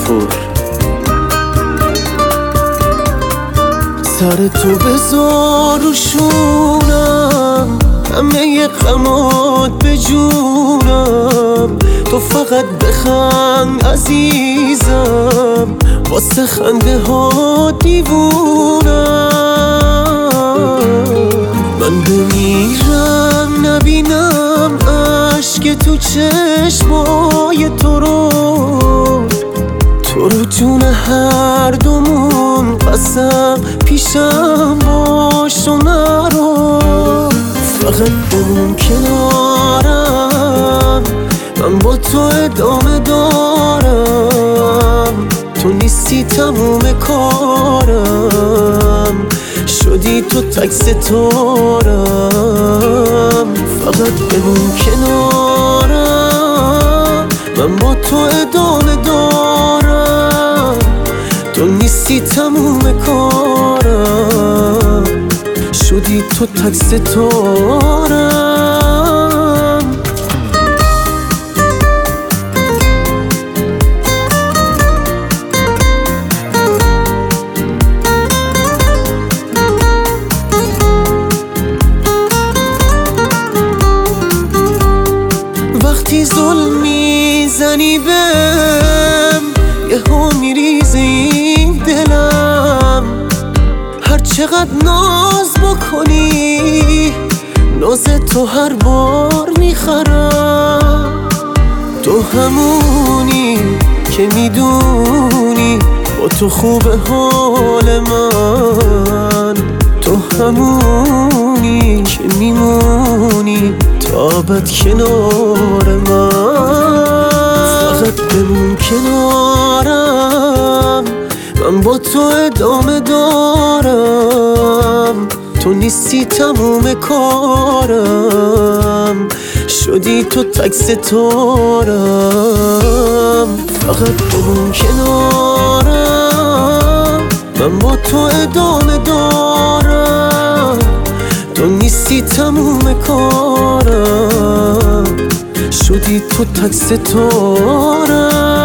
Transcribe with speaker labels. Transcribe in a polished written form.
Speaker 1: نخور. سر تو بذار و شونم، همه غمات به جونم. تو فقط بخند عزیزم، واسه خنده ها دیوونم. من بمیرم نبینم عشق تو چشمای تو رو جون هر دومون قسم پیشم باش و نرو. فقط بمون کنارم، من با تو ادامه دارم. تو نیستی تموم کارم، شدی تو تک ستارم. فقط بمون کنارم، من با تو ادامه دارم. تو نیستی تموم کارم، شدی تو تک ستارم. وقتی ظلم میزنی بهم، یهو میریزه این دلم. هر چقدر ناز بکنی، ناز تو هر بار میخرم. تو همونی که میدونی با تو خوبه حال من. تو همونی که میمونی تا ابد کنار من. فقط بمون کنارم، من با تو ادامه دارم. تو نیستی تموم کارم، شدی تو تک ستارم. فقط بمون کنارم، من با تو ادامه دارم. تو نیستی تموم کارم، شدی تو تک ستارم.